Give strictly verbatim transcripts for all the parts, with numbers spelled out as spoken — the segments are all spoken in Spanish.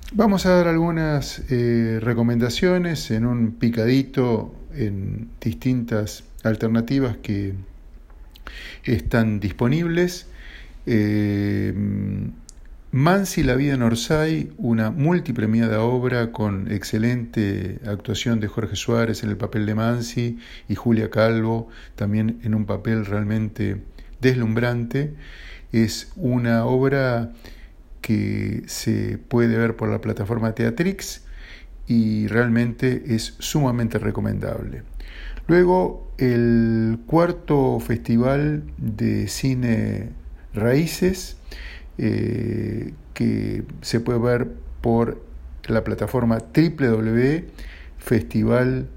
Vamos a dar algunas eh, recomendaciones en un picadito en distintas alternativas que están disponibles. Eh, Mansi, la vida en Orsay, una multipremiada obra con excelente actuación de Jorge Suárez en el papel de Mansi y Julia Calvo también en un papel realmente deslumbrante. Es una obra que se puede ver por la plataforma Teatrix y realmente es sumamente recomendable. Luego, el cuarto Festival de Cine Raíces, eh, que se puede ver por la plataforma doble u doble u doble u punto festival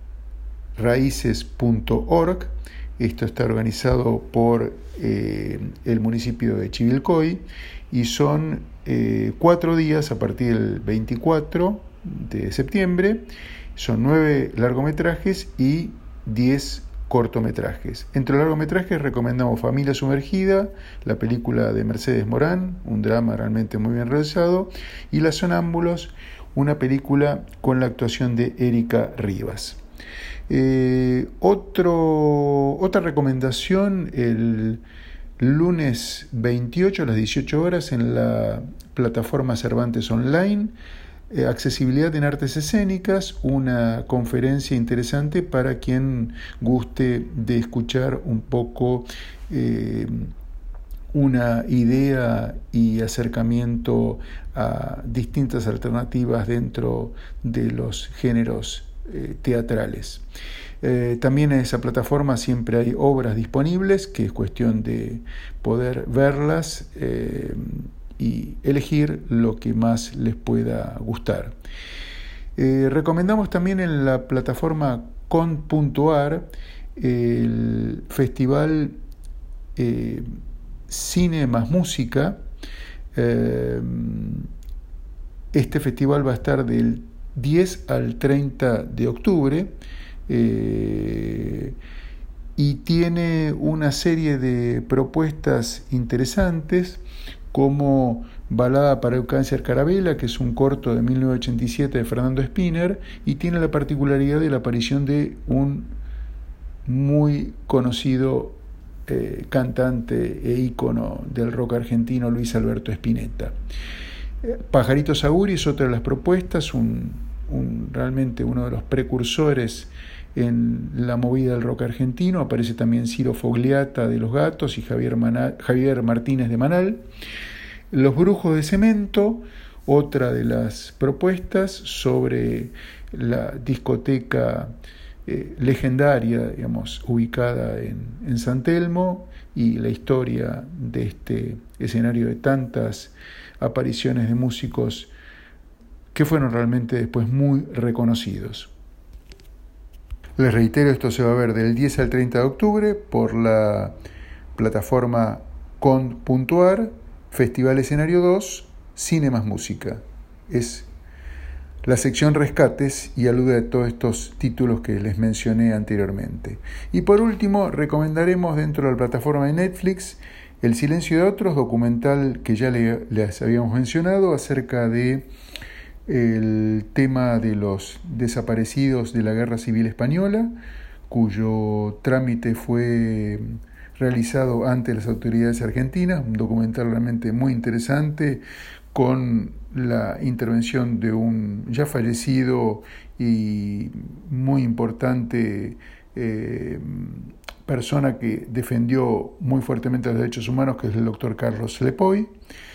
raíces punto org. Esto está organizado por eh, el municipio de Chivilcoy y son eh, cuatro días a partir del veinticuatro de septiembre. Son nueve largometrajes y diez cortometrajes. Entre los largometrajes recomendamos Familia Sumergida, la película de Mercedes Morán, un drama realmente muy bien realizado, y Las Sonámbulos, una película con la actuación de Erika Rivas. Eh, otro, otra recomendación, el lunes veintiocho a las dieciocho horas en la plataforma Cervantes Online, eh, accesibilidad en artes escénicas, una conferencia interesante para quien guste de escuchar un poco eh, una idea y acercamiento a distintas alternativas dentro de los géneros eh, teatrales. Eh, también en esa plataforma siempre hay obras disponibles, que es cuestión de poder verlas eh, y elegir lo que más les pueda gustar. Eh, recomendamos también en la plataforma con punto ar el festival eh, Cine más Música. Eh, este festival va a estar del diez al treinta de octubre. Eh, y tiene una serie de propuestas interesantes como Balada para el Cáncer Carabela, que es un corto de mil novecientos ochenta y siete de Fernando Spinner y tiene la particularidad de la aparición de un muy conocido eh, cantante e ícono del rock argentino, Luis Alberto Spinetta. Eh, Pajarito Saguri es otra de las propuestas, un, un, realmente uno de los precursores en la movida del rock argentino. Aparece también Ciro Fogliata de Los Gatos y Javier, Manal, Javier Martínez de Manal. Los Brujos de Cemento, otra de las propuestas sobre la discoteca eh, legendaria, digamos, ubicada en, en San Telmo, y la historia de este escenario de tantas apariciones de músicos que fueron realmente después muy reconocidos. Les reitero, esto se va a ver del diez al treinta de octubre por la plataforma con punto ar, Festival Escenario dos, Cine más Música. Es la sección Rescates y alude a todos estos títulos que les mencioné anteriormente. Y por último, recomendaremos dentro de la plataforma de Netflix El Silencio de Otros, documental que ya les habíamos mencionado acerca de el tema de los desaparecidos de la Guerra Civil Española, cuyo trámite fue realizado ante las autoridades argentinas, un documental realmente muy interesante con la intervención de un ya fallecido y muy importante eh, persona que defendió muy fuertemente los derechos humanos, que es el doctor Carlos Lepoy.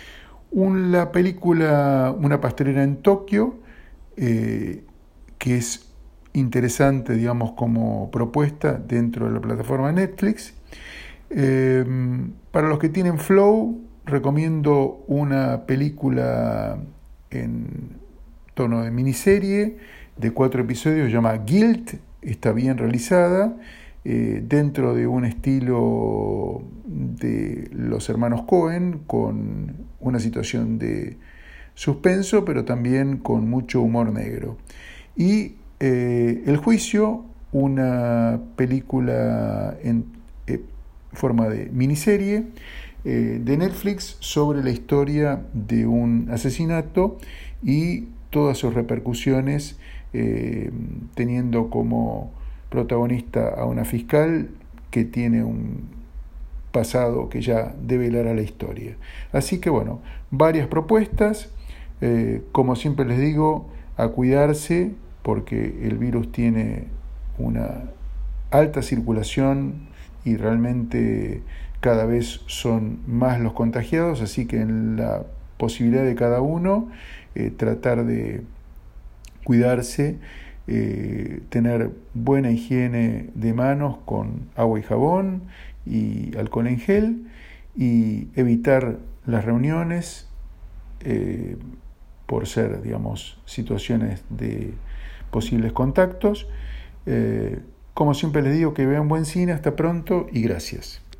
La película Una pastelera en Tokio, eh, que es interesante, digamos, como propuesta dentro de la plataforma Netflix. Eh, para los que tienen Flow, recomiendo una película en tono de miniserie de cuatro episodios, se llama Guilt, está bien realizada, eh, dentro de un estilo de los hermanos Coen, con una situación de suspenso, pero también con mucho humor negro. Y eh, El Juicio, una película en eh, forma de miniserie, eh, de Netflix sobre la historia de un asesinato y todas sus repercusiones, eh, teniendo como protagonista a una fiscal que tiene un pasado que ya develará la historia. Así que bueno, varias propuestas, eh, como siempre les digo, a cuidarse porque el virus tiene una alta circulación y realmente cada vez son más los contagiados, así que en la posibilidad de cada uno, eh, tratar de cuidarse, eh, tener buena higiene de manos con agua y jabón y alcohol en gel y evitar las reuniones eh, por ser, digamos, situaciones de posibles contactos. Eh, como siempre les digo, que vean buen cine, hasta pronto y gracias.